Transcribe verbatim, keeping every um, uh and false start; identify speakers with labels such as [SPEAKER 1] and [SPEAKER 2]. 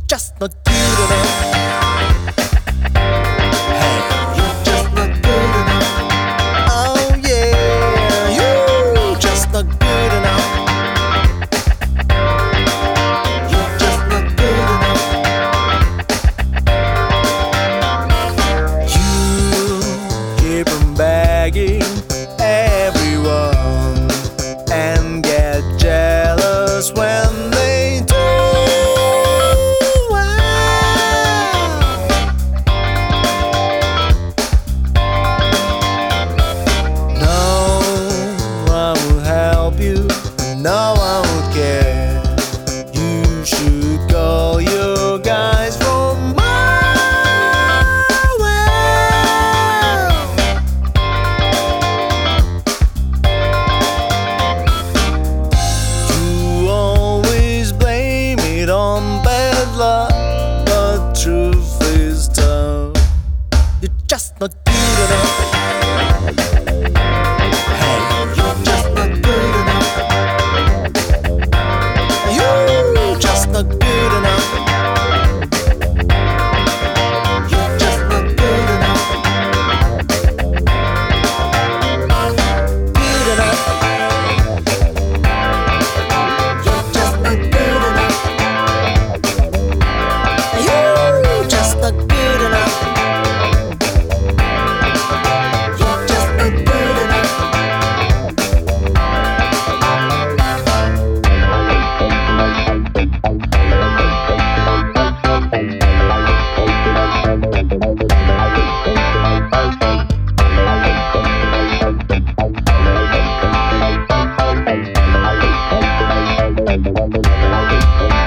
[SPEAKER 1] just not good enough. Hey, you're just not good enough. Oh yeah, you just not good enough. You're just not good enough. You keep on begging everyone and get jealous when they do well. No one will help you, no one will care. You should call your guys from my well. You always blame it on bad luck, but truth is tough. You're just not good enough. Hey, you're just not good enough. You're just not good enough. You're just not good enough. Good enough. You're just not good enough. You're just not good enough. You're just not good enough.
[SPEAKER 2] Thank you.